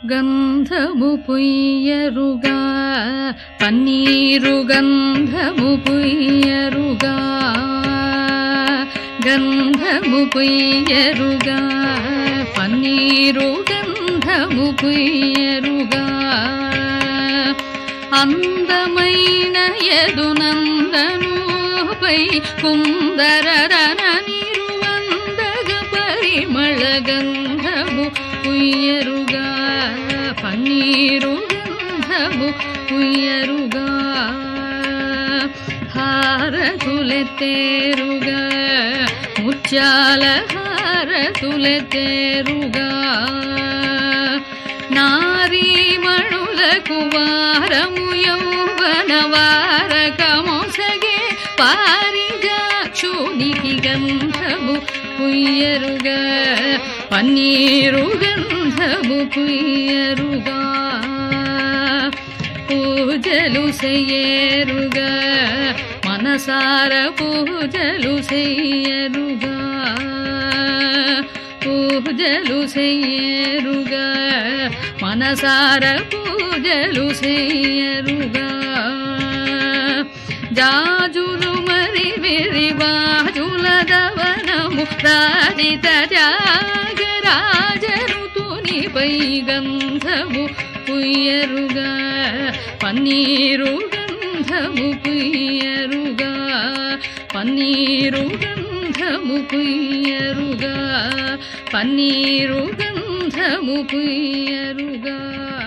గంధము పుయ్యరుగా పన్నీరు గంధము పుయ్యరుగా గంధము పుయ్యరుగా పన్నీరు గంధము పుయ్యరుగా అందమైన యదునందనుపై కుందరరన నిరువందగ పరిమళ గంధము పుయ్యరుగా పన్నీరు గంధము పుయ్యరుగా హారతులెత్తేరుగా ముత్యాల హారతులెత్తేరుగా నారీమణులకు వారము యౌవన వారకమొసగే పారిజాక్షునికి గంధము పుయ్యరుగా పన్నీరు గంధము పుయ్యరుగా పూజలు చెయ్యేరుగా మనసార పూజలు చెయ్యరుగా పూజలు చెయ్యరుగా మనసార పూజలు చెయ్యరుగా జాజులు మరి విరివాజుల దవనము రాజిత జాగరాజరుతునిపై గంధము పుయ్యరుగా పన్నీరు గంధము పుయ్యరుగా పన్నీరు గంధము పుయ్యరుగా పన్నీరు గంధము పుయ్యరుగా